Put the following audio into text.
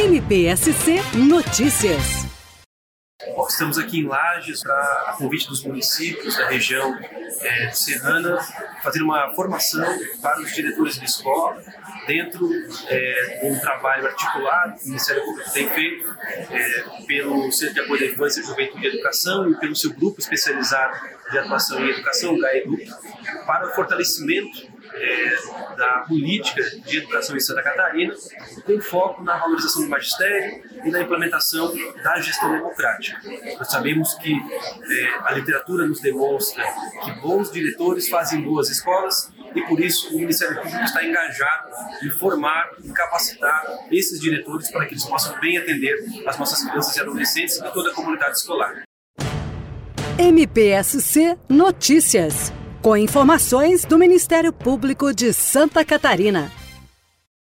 MPSC Notícias. Estamos aqui em Lages, a convite dos municípios da região serrana, fazer uma formação para os diretores de escola, dentro de um trabalho articulado que o Ministério Público tem feito pelo Centro de Apoio da Infância, Juventude e Educação e pelo seu grupo especializado de atuação em educação, o GAEDUC, para o fortalecimento da política de educação em Santa Catarina, com foco na valorização do magistério e na implementação da gestão democrática. Nós sabemos que a literatura nos demonstra que bons diretores fazem boas escolas e, por isso, o Ministério Público está engajado em formar e capacitar esses diretores para que eles possam bem atender as nossas crianças e adolescentes e toda a comunidade escolar. MPSC Notícias, com informações do Ministério Público de Santa Catarina.